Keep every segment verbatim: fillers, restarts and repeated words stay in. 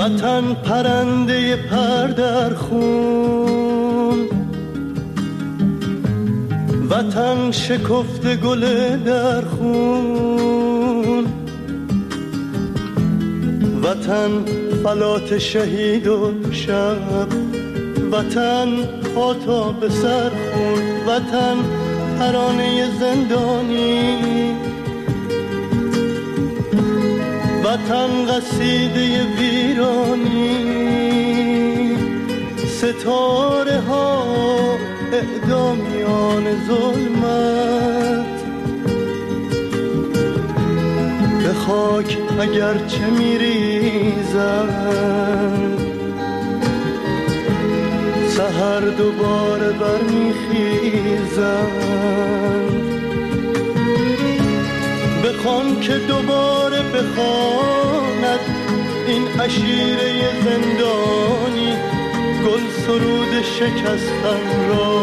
وطن پرنده پر در خون، وطن شکفته گل در خون، وطن فلات شهید و شب، وطن پا تا به سر خون، وطن ترانه زندانی، وطن قصیده ویرانی، ستاره ها اعدامیان ظلمت، به خاک اگرچه میریزند سحر دوباره برمیخیزند، بخوان که دوباره بخواند این عشیره زندانی گل سرود شکستن را،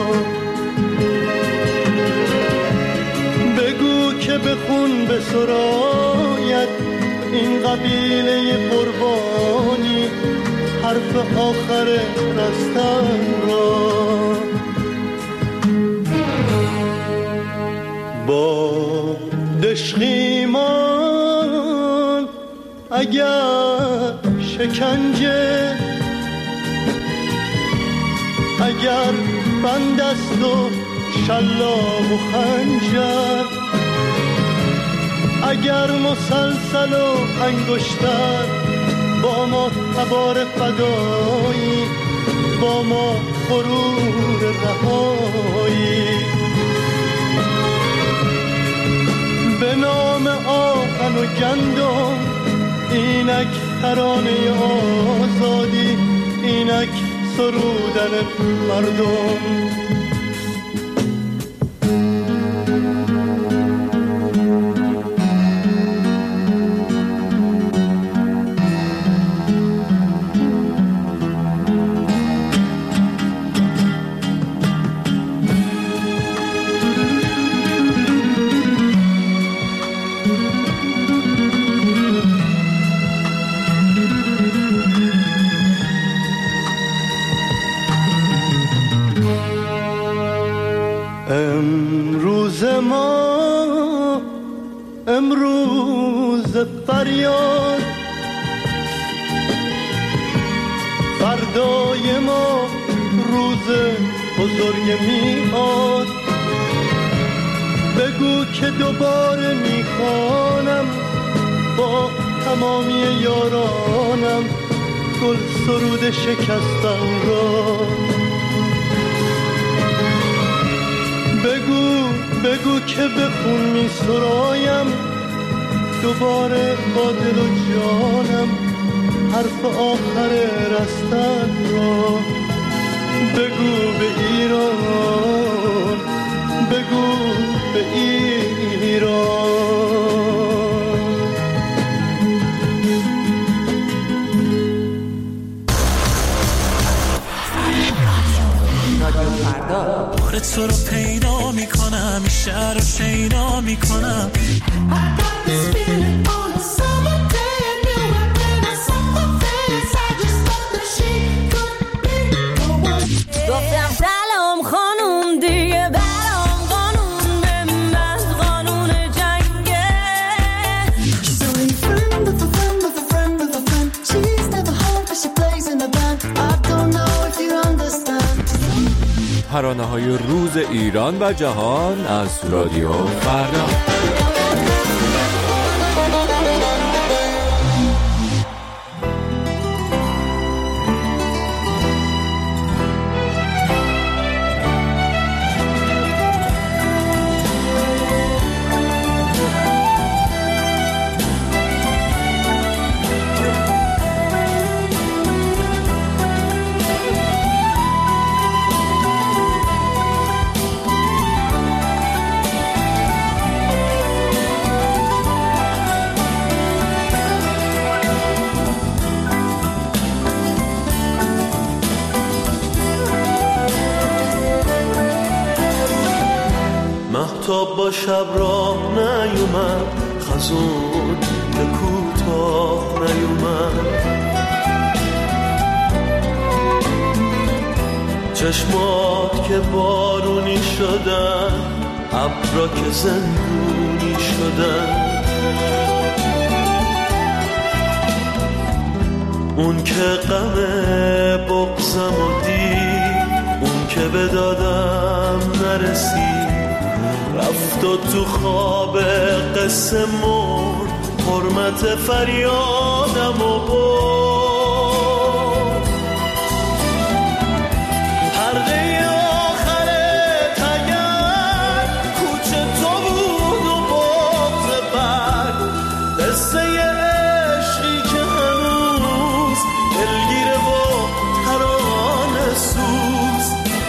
بگو که به خون بسراید این قبیله قربانی حرف آخر رستن را، با دشخیمان اگر شکنجه، اگر بند است و شلاق و خنجر، اگر مسلسل و انگشتر، با ما تبار فدایی، با ما غرور رهایی، به نام آهن و گندم اینک ترانه آزادی، اینک سرودن مردم. امروز ما امروز فریاد، فردای ما روز بزرگ میاد، بگو که دوباره میخوانم با تمامی یارانم گل سرود شکستن را، بگو بگو که به خون می سرایم دوباره با دل و جانم حرف آخر رستن را، بگو به ایران، بگو به ایران. بار تو رو پیدا میکنم، این شهر رو شیدا میکنم، گفتم سلام خانوم دیگه برام قانون به من قانون جنگه. So a friend of a friend of a friend of a friend, she's never home but she plays in the band. I don't know if you understand. ترانه‌های روز ایران و جهان از رادیو فردا. مهتاب با شب راه نیومد، خزون به کوتاه نیومد، چشمات که بارونی شدن، ابرا که زندونی شدن. اون که غم بغضم و دید، اون که به دادم نرسید، رفت و تو خواب قصه مرد، حرمت فریادم و برد. حلقه آخر تگر کوچه تو بود و بغض برگ، قصه عشقی که هنوز دلگیره و ترانه سوز.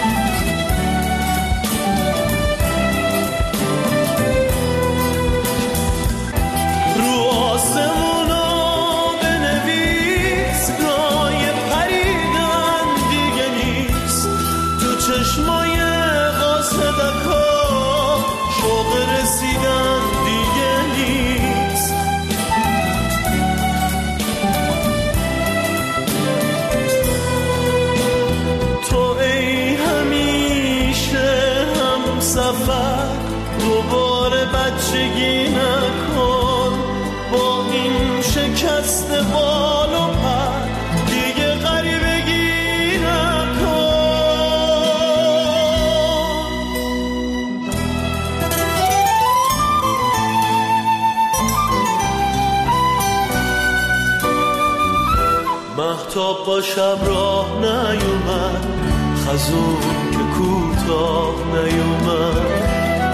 رو آسمونو بنویس، رای پریدن دیگه نیست، تو چشمای قاصدکا شوق رسیدن دیگه نیست. تو ای همیشه هم سفر، دوباره بچگی نکن، با این شکست بال و پر دیگه غریبگی نکن. مهتاب با شب راه نیومد، خزون که کوتاه نیومد.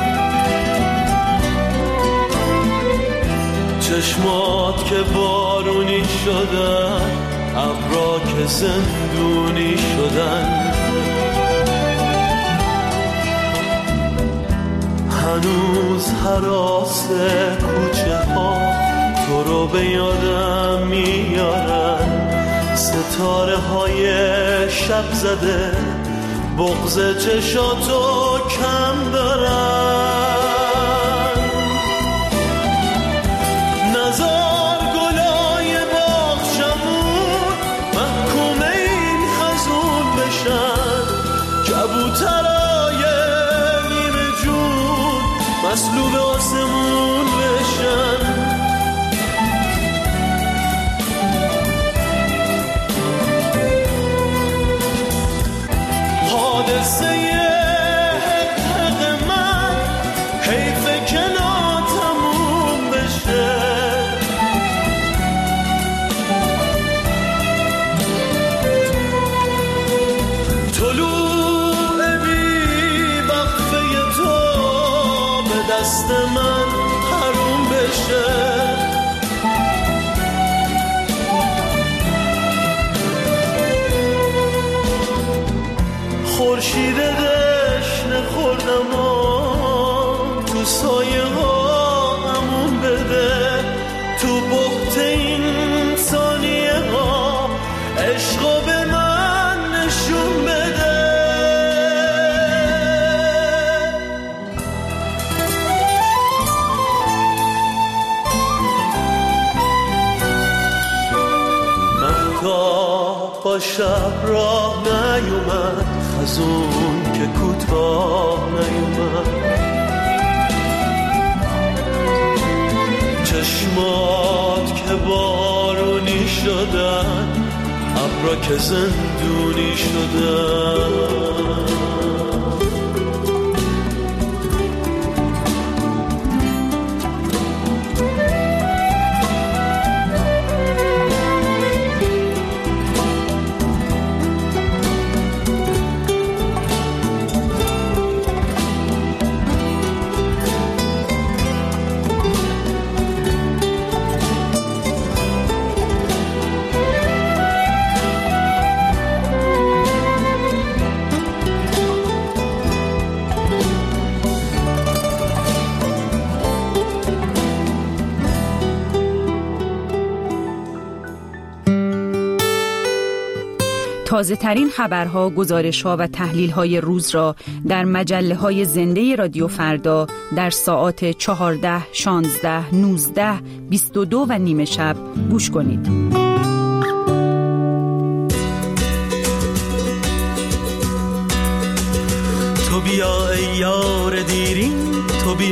چشمات که بارونی شدن، ابرا که زندونی شدن. هنوز هراس کوچه ها تو رو به یادم میارن، ستاره های شب زده بغض چشاتو کم دارن. نزار گلای باغچمون محکوم این خزون بشن، کبوترای نیمه جون مسلوب آسمون بشن. حادثه حق من حیفه که ناتموم بشه. طلوع بی وقفه تو به دست من حروم بشه. خورشید دشنه خوردم و تو سایه ها امون بده، تو بحت این ثانیه ها عشقو به من نشون بده. مهتاب با شب راه نیومد، خزون که کوتاه نیومد. چشمات که بارونی شدن، ابرا که زندونی شدن. تازه ترین خبرها، گزارش‌ها و تحلیل‌های روز را در مجله‌های زنده رادیو فردا در ساعات چهارده، شانزده، نوزده، بیست و دو و نیمه شب گوش کنید.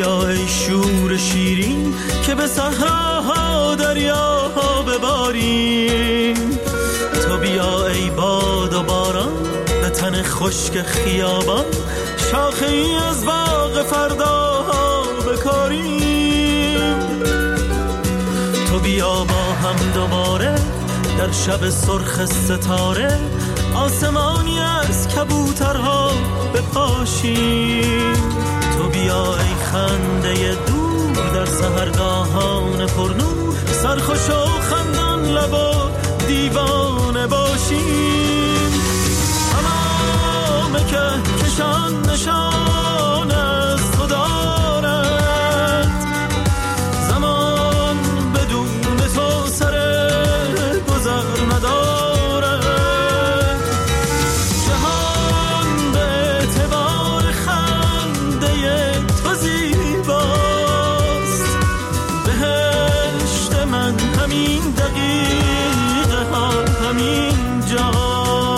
بیا ای شور شیرین که به صحراها دریاها بباریم. تو بیا ای باد و باران به تن خشک خیابان، شاخه ای از باغ فرداها بکاریم. تو بیا با هم دوباره در شب سرخ ستاره، آسمانی از کبوترها بپاشیم. تو بیا ای خنده دور در سحرگاهان پرنور، سرخوش و خندان لب و دیوانه باشیم. تمام که کشان نشان از تو دارد، زمان بدون تو سر گذر ندارد. جهان به اعتبار خنده تو زیباست، بهشت من همین دقیقه ها همین جاست.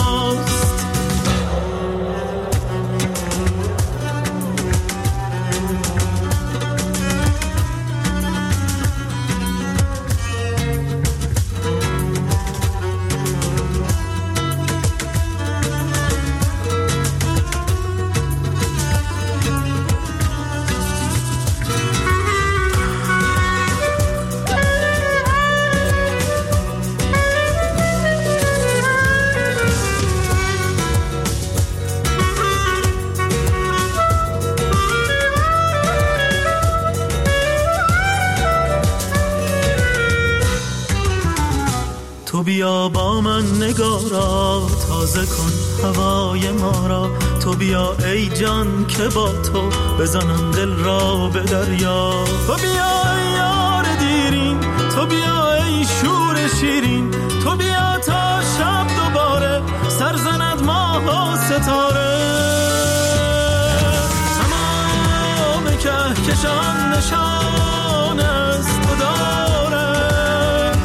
تو بیا با من نگارا، تازه کن هوای ما را. تو بیا ای جان که با تو بزنم دل را به دریا. تو بیا ای یار دیرین، تو بیا ای شور شیرین. تو بیا تا شب دوباره سرزند ماه و ستاره. تمام کهکشان نشان از تو دارد،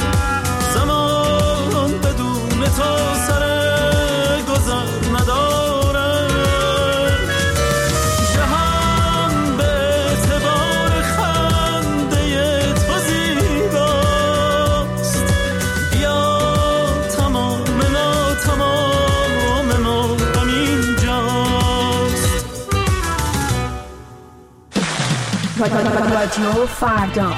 زمان بدون تو سر گذر ندارد. جهان به اعتبار خنده تو زیباست، بیا تمام ما تمام ما همین جاست. رادیو فردا.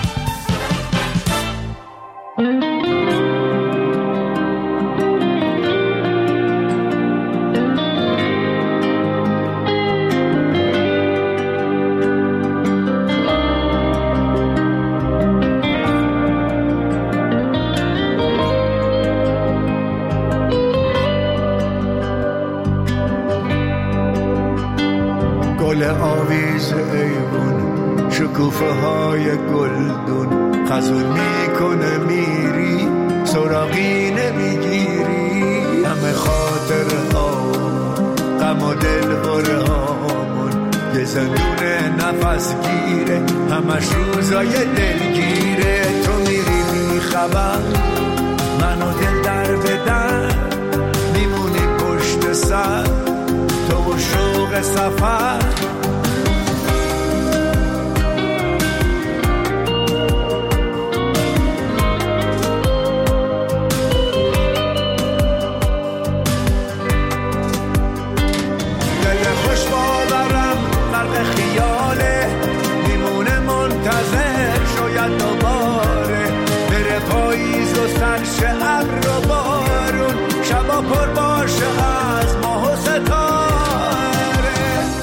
گل آویز ایوون، شکوفه های گلدون، خزون میکنه میری سراغی نمیگیری. همه خاطر ها غم و دل بره هامون، یه زندون نفس گیره همش روزای دلگیره. تو میری بی خبر منو دل در بدن، میمونی پشت سر تو و شوق سفر. دل خوش باورم غرق خیاله، میمونه منتظر شاید دوباره بره پاییز و سرش ابر و بارون، شبا پر باشه از ماه و ستاره.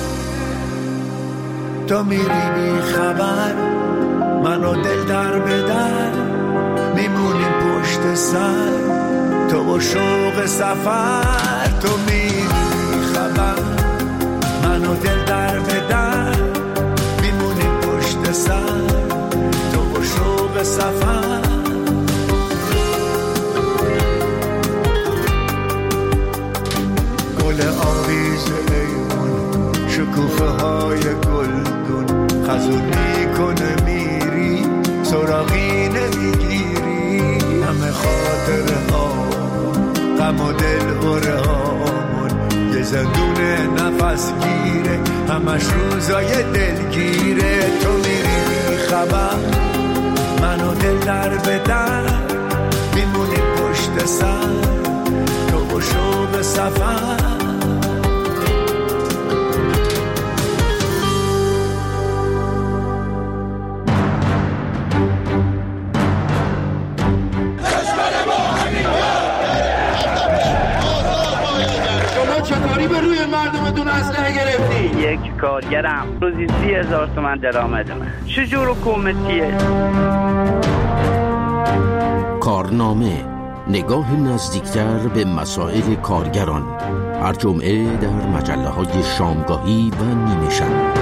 تو میری بی خبر منو دل در بدر، میمونیم پشت سر تو و شوق سفر. تو میری بی خبر منو دل در بدر، میمونیم پشت سر تو و شوق سفر. گل آویز ایوون، شکوفه های گلدون، خزون میکنه میری سراغی نمیگیری. همه خاطره ها غم و دل بره هامون، یه یه زندون نفس گیره، همش روزای دلگیره. تو میری بی خبر، منو دل در به در، میمونی پشت سر، تو و شوق سفر. چطوری به روی مردمتون اسلحه گرفتی؟ یک کارگرم روزی سی هزار تومن درآمدمه. چجور حکومتیه؟ کارنامه، نگاه نزدیکتر به مسائل کارگران، هر جمعه در مجله های شامگاهی و نیمه شب.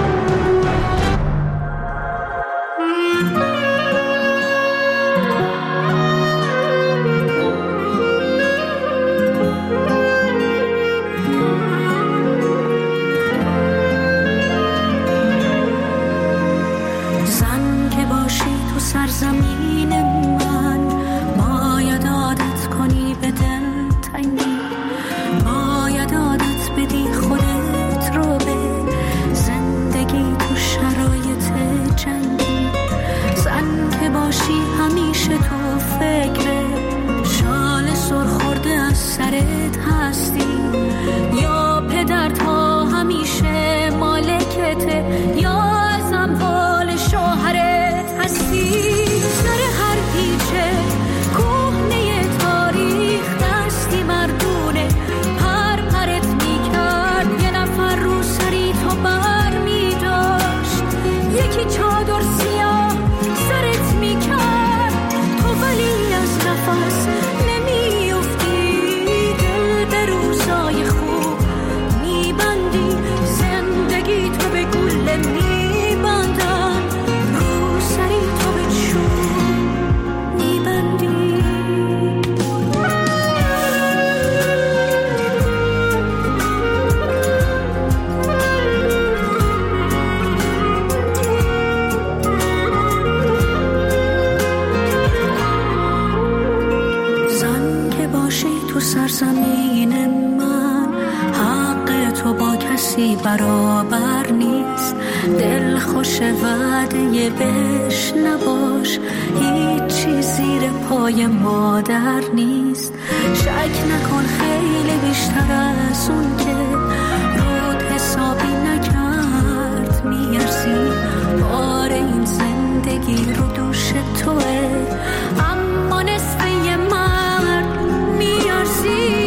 برابر نیست، دل خوش وعده بهش نباش، هیچی زیر پای مادر نیست. شک نکن خیلی بیشتر از اون که رود حسابی نکرد میارزی، بار این زندگی رو دوش توه، اما نصف یه مرد میارزی.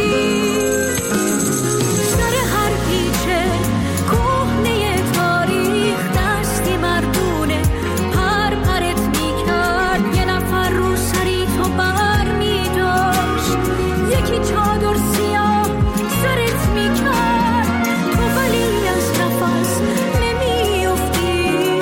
سرت میکرد تو ولی از نفس نمیافتی.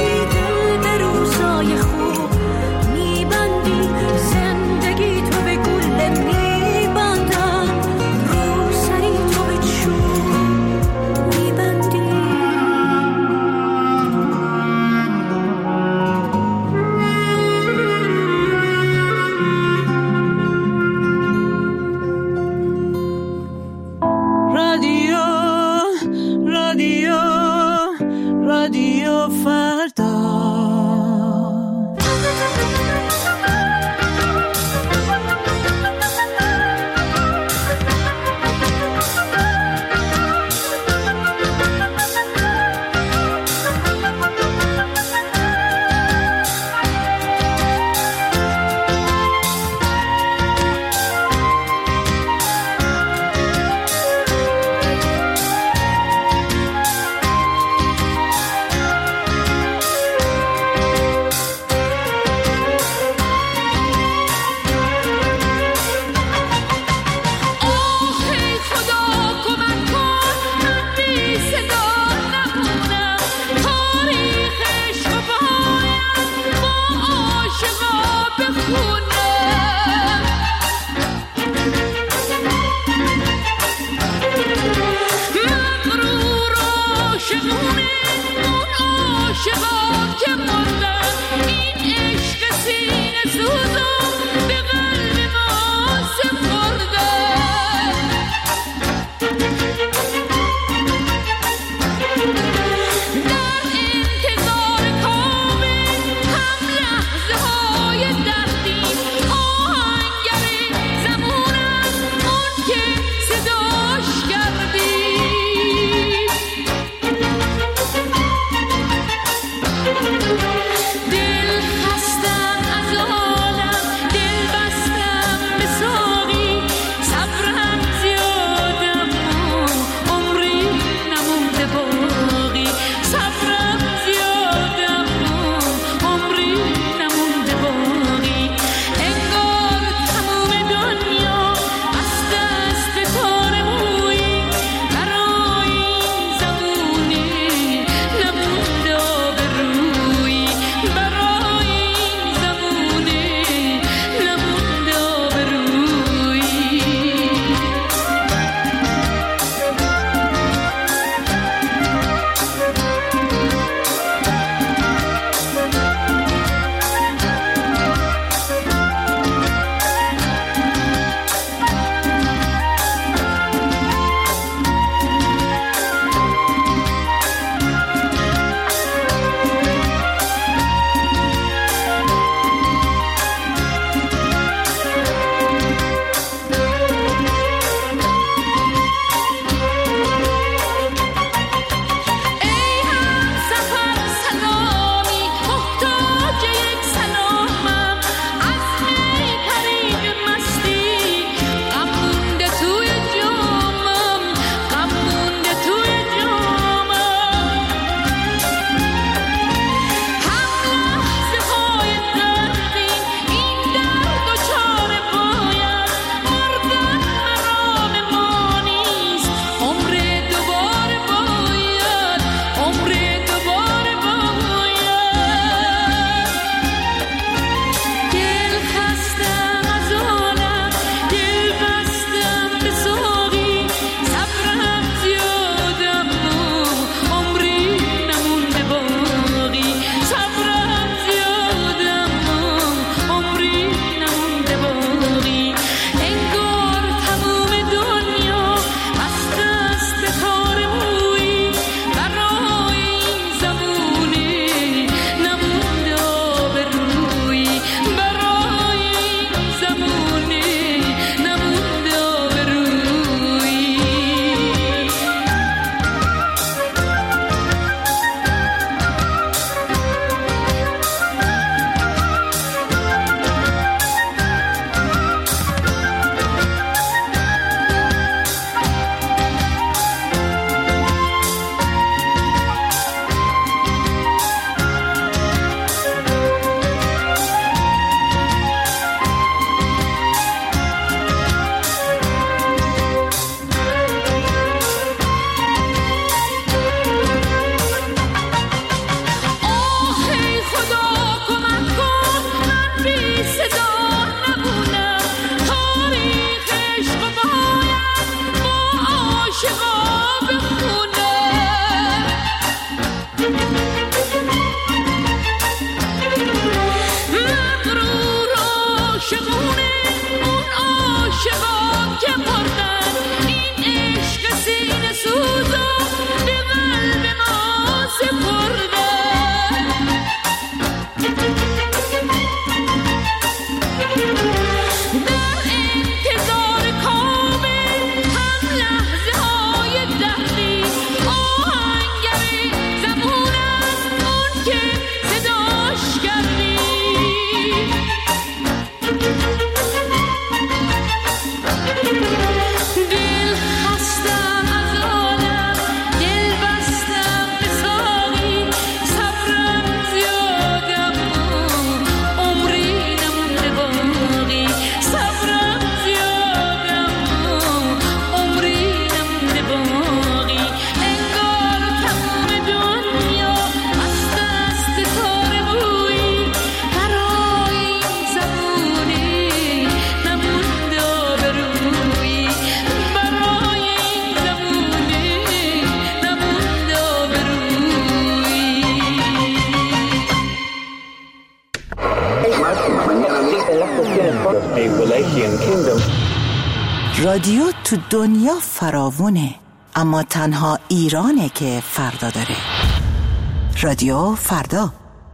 رادیو تو دنیا فراوونه، اما تنها ایرانه که فردا داره. رادیو فردا.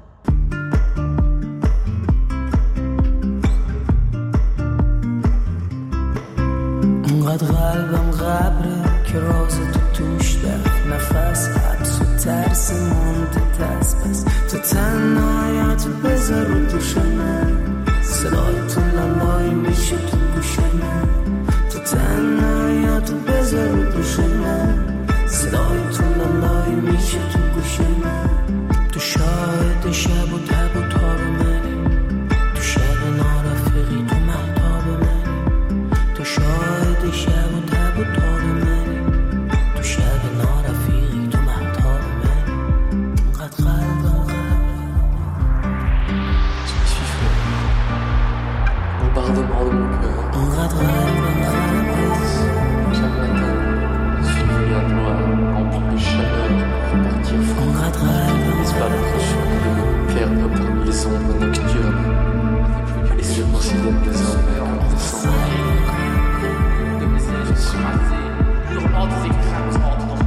انقدر قلبم غبره که راز تو توش در نفس حبس و ترس مونده دست بس. تو تنهایت بذار رو دوشنه، صدای تو لالای میشه تو گوشنه. تو تنهایت بذار رو دوشنه، صدای تو لالای میشه تو گوشنه. تو شاهد شب و تب و تاب منی، تو شب نارفقی تو مهتاب منی. تو شاهد شب و تب و تاب منی، تو شب نارفقی تو مهتاب منی. انقدر قلبم Bombardement de mon cœur. انقدر قلبم Chaque matin, suivi à toi, rempli de chaleur, repartir fort. انقدر قلبم Disparaître chouillé, perdre parmi les ombres nocturnes. Et je considère désormais en descendant. De mes yeux surasés, hurlant des éclats entre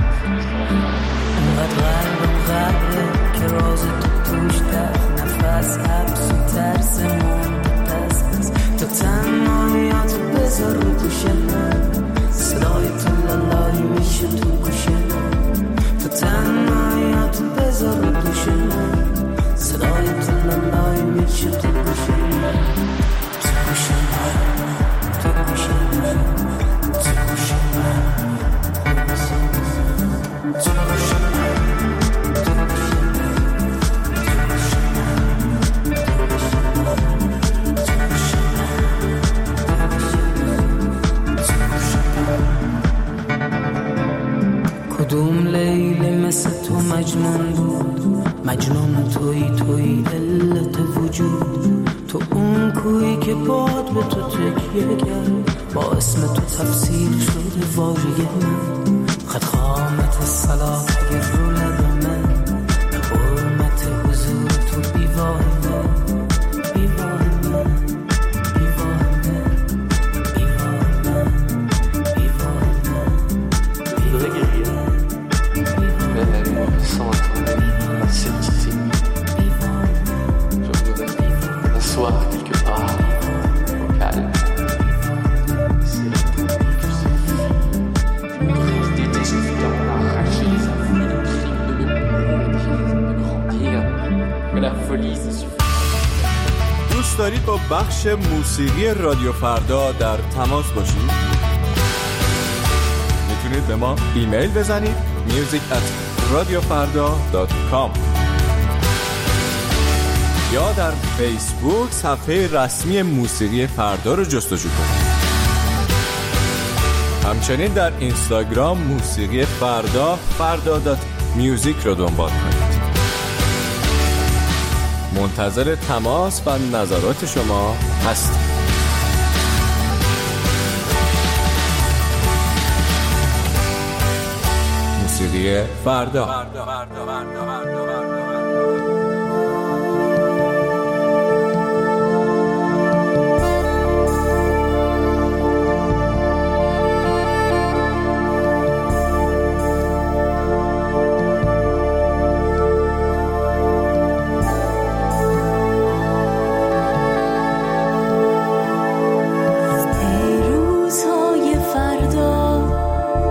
انقدر قلبم غبره که راز تو توش در نفس حبس و ترس مونده دست بس. تو تنهایت بذار رو دوشنه، صدای تو لالایی میشه تو گوشنه. تو تنهایت بذار رو دوشنه، صدای تو لالایی میشه تو گوشنه. تو گوشنه، تو گوشنه، تو گوشنه، تو گوشنه. کدوم لیلی مثل تو مجنون بود، مجنون توی توی علت وجود. تو اون کویی که باد به تو تکیه کرد، با اسم تو تفسیر شده واژه من. خد خامت صلاح اگر رو لب من، حرمت حضور تو بیواه من، بیواه من، بیواه من، بیواه من، بیواه من. Je voudrais guérir, même sans attendre cette idée. Je voudrais m'asseoir quelque part, au calme. C'est la tour que c'est rester défiant, arracher les afflux de crimes, de me de grandir. Que la folie se suffit. دوست دارید با بخش موسیقی رادیو فردا در تماس باشید؟ میتونید به ما ایمیل بزنید music at radiofarda dot com یا در فیسبوک صفحه رسمی موسیقی فردا رو جستجو کنید. همچنین در اینستاگرام موسیقی فردا فردا دات میوزیک رو دنبال کنید. منتظر تماس و نظرات شما هستیم. موسیقی فردا.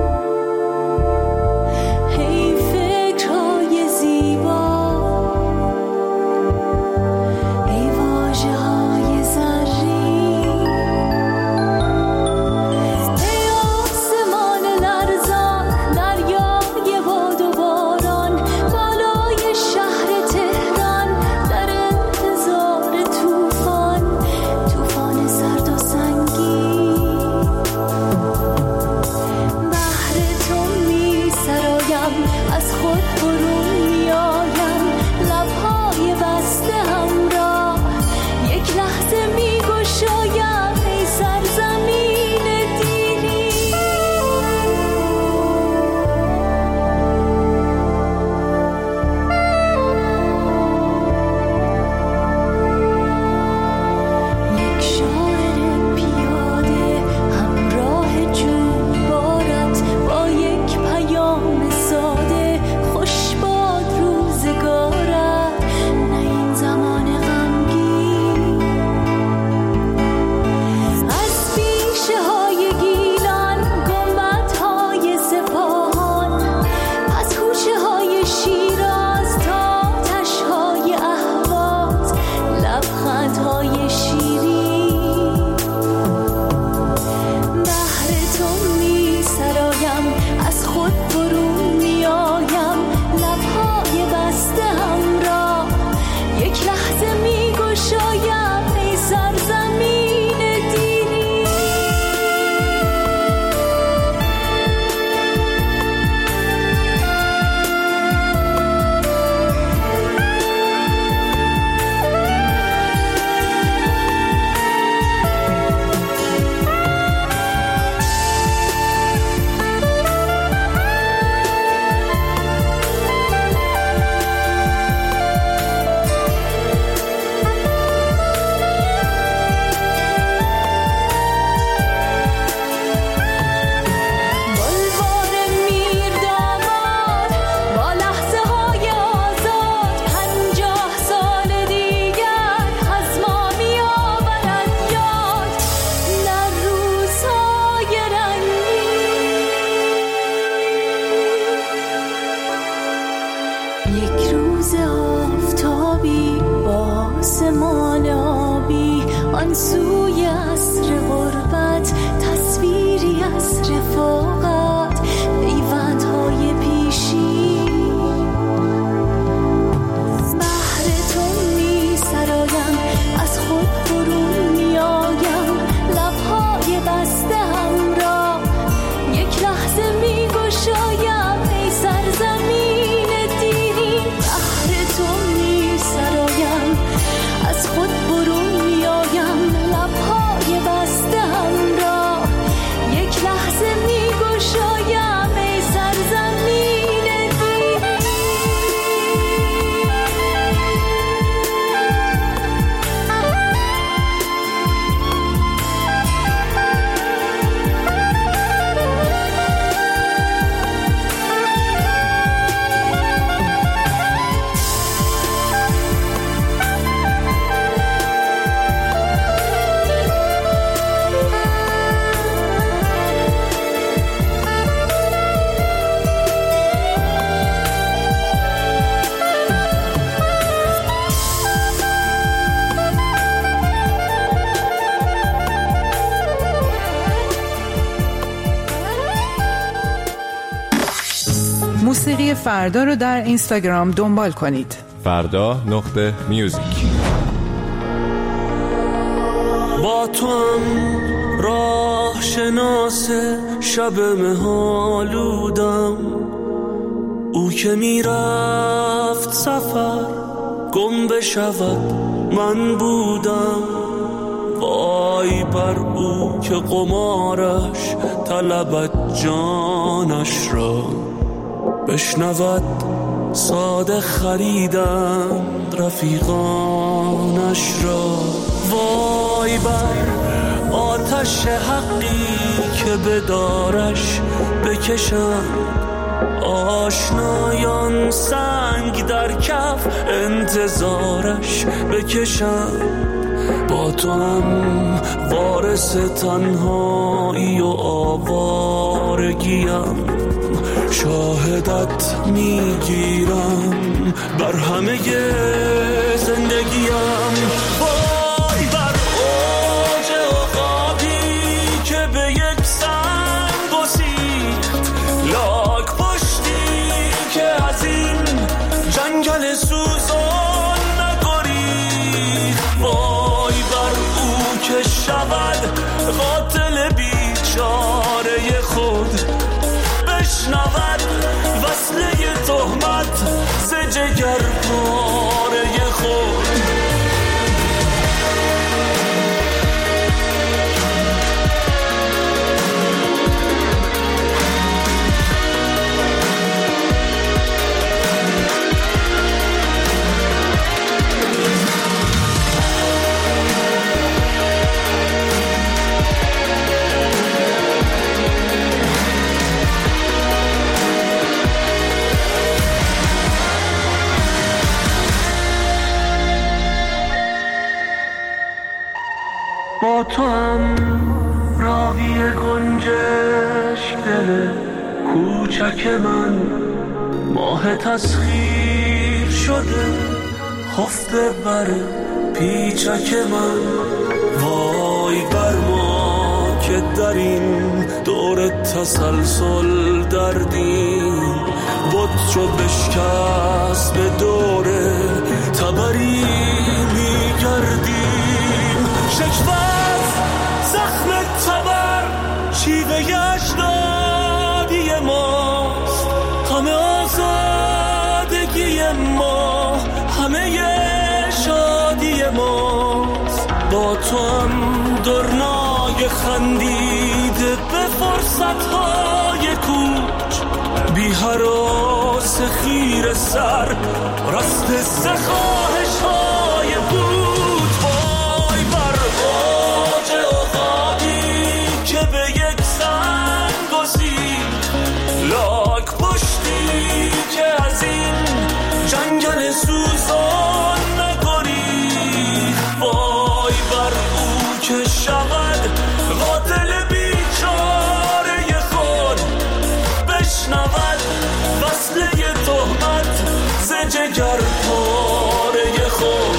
هی فکرهای زیبا آن سوی عصر غربت، تصویری از رفاقت، پیوندهای پیشی. بحر تو می سرایم، از خود برون می آیم، لبهای بسته هم را یک لحظه می گشایم. ای سرزمین دیرین، بحر تو می سرایم، از خود برون می آیم، لبهای بسته هم را یک لحظه می گشایم. ای سرزمین دیرین. موسیقی فردا رو در اینستاگرام دنبال کنید. فردا نقطه میوزیک. با تو هم راه شناس شب مهالودم، او که میرفت سفر گم بشود من بودم. وای بر او که قمارش طلبت جانش را، بشنود ساده خریدند رفیقانش را. وای بر آتش حقی که بدارش بکشند، آشنایان سنگ در کف انتظارش بکشند. با تو هم وارث تنهایی و آوارگیم، شاهدت میگیرم بر همه زندگیم. وای بر اوج عقابی که به یک سنگ گسیخت، لاک پشتی که از این جنگل سوزان نگریخت. وای بر او که شود قاتل بیچاره خود، بشنود وصله تهمت ز جگر پاره خود. با تو هم راوی گنجش دل کوچک من، ماه تسخیر شده خفته بر پیچک من. وای بر ما که در این دور تسلسل دردیم، بود چو بشکست به دور تبری میگردیم. شکوت زخم تبر شیوه اجدادی ماست، همه آزادگی ما، همه شادی ماست. با تو هم درنای خندیده به فرصتهای کوچ، بی هراس خیر سر رست سخواهش های بود. وای بر اوج عقابی که به یک سنگ گسیخت، لاک پشتی که از این جنگل سوزان نگریخت. وای بر او که شود قاتل بیچاره خود، بشنود وصله تهمت ز جگر پاره خود.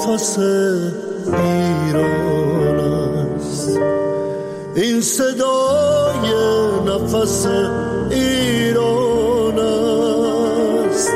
نفس ایران است، این صدای نفس ایران است.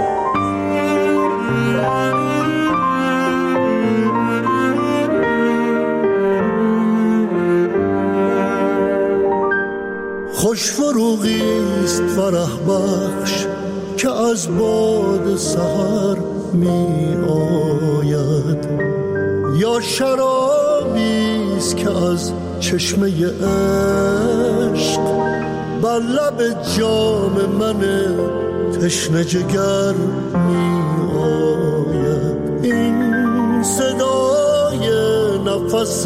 خوش فروغی است فرح بخش که از باد سحر می آید، یا شرابی است که از چشمه عشق بر لب جام من تشنه جگر می آید. این صدای نفس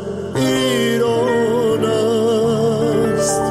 ایران است.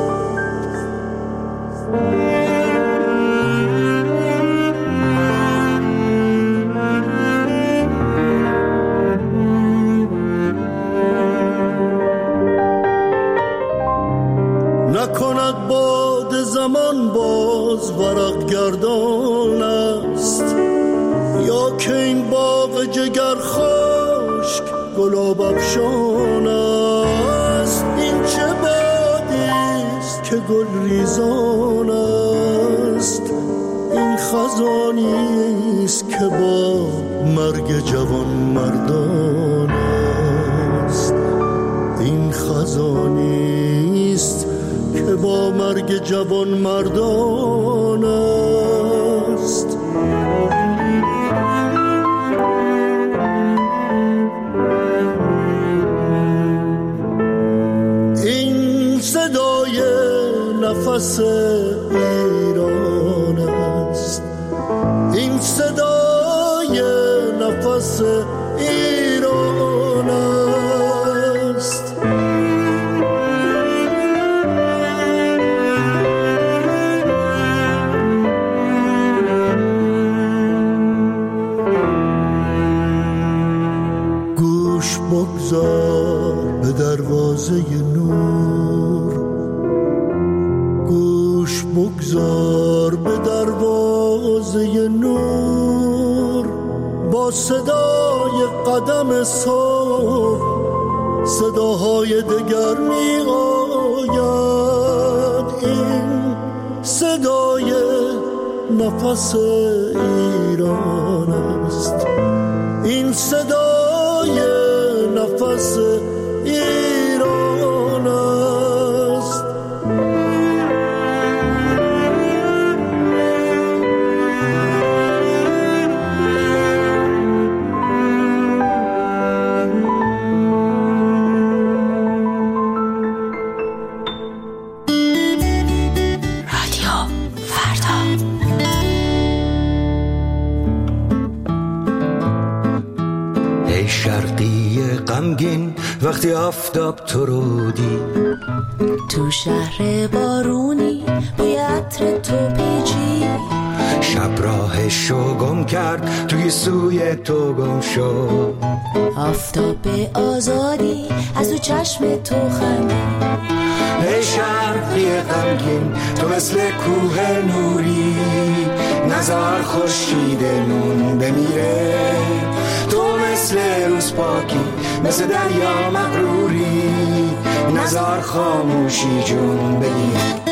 نکند باد زمان باز ورق گردان است، یا که این باغ جگر خشک گلاب افشان است. این چه بادی است که گل ریزان است، این خزانی است که با مرگ جوان مردان است. این خزانی است که با مرگ جوان مردان است. این صدای نفس ایران است، این صدای نفس ایران است. گوش بگذار به دروازه نور، گوش بگذار به دروازه نور. با صدای قدم صبح صداهای دگر می آید. این صدای نفس ایران است، این صدای نفس ایران است. غمگین وقتی آفتاب تو رو دید، تو شهر بارونی بوی عطر تو پیچی، شب راهشو گم کرد توی سوی تو گم شد. آفتاب آزادی از تو چشم تو خندید. ای شرقی غمگین تو مثل کوه نوری، نزار خورشید نون بمیره. تو مثل روز پاکی مثل دریا مغروری، نزار خاموشی جون بگیر.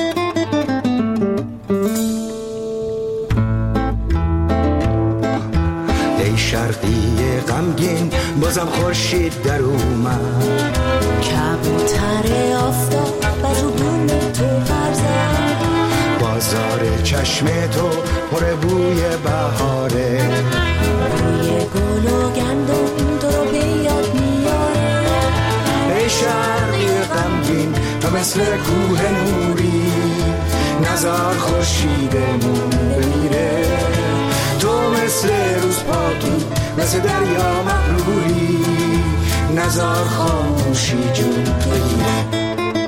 ای شرقی غمگین بازم خورشید در اومد، کبوتر آفتاب بزرگون تو پرزد. بازار چشم تو پر بوی بهاره، بوی گل و گندم تو رو به یاد میاره. ای شرقی غمگین تو مثل کوه نوری، نزار خورشیدمون بمیره. تو مثل روز پاکی مثل دریا مغروری، نزار خاموشی جون بگیره.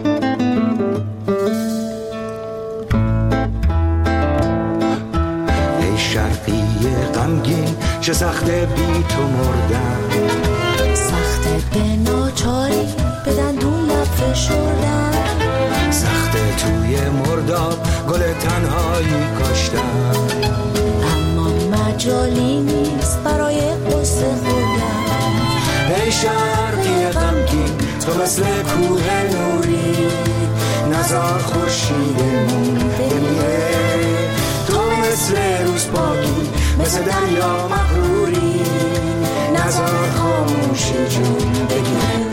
ای شرقی غمگین چه سخته بی تو مردن، سخته به ناچاری به دندون لب فشردن. سخته توی مرداب گل تنهایی کاشتن، اما مجالی نیست برای قصه خوردن. تو مثل کوه نوری نزار خورشیدمون بمیره، تو مثل روز پاکی مثل دریا مغروری نزار خاموشی جون بگیره.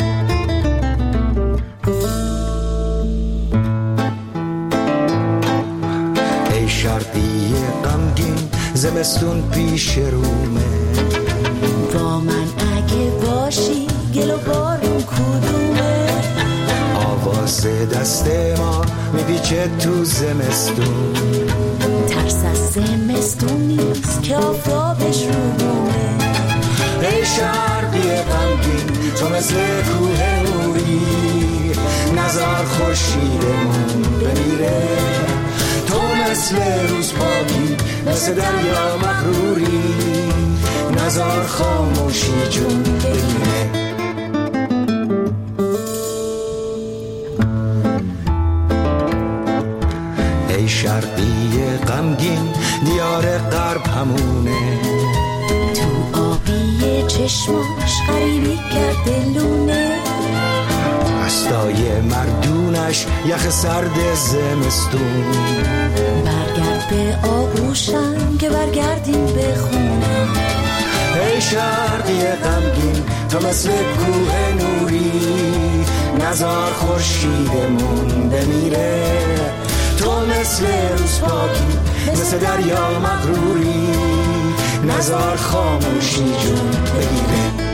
ای شرقی غمگین زمستون پیش رومه، با من اگه باشی گل و بارون کدومه، آواز دست ما میپیچه تو زمستون، ترس از زمستون نیست که آفتابش رو بومه. ای شرقی غمگین تو مثل کوه نوری نزار خورشیدمون بمیره، تو مثل روز پاکی مثل دریا مغروری نزار خاموشی جون بگیره. ای شرقی غمگین دیار غرب همونه، تو آبی چشماش غریبی کرده لونه، دستای مردونش یخ سرد زمستون، برگرد به آغوشم که برگردیم به خونه. ای شرقی غمگین تو مثل کوه نوری نزار خورشیدمون بمیره، تو مثل روز پاکی مثل دریا مغروری نزار خاموشی جون بگیره.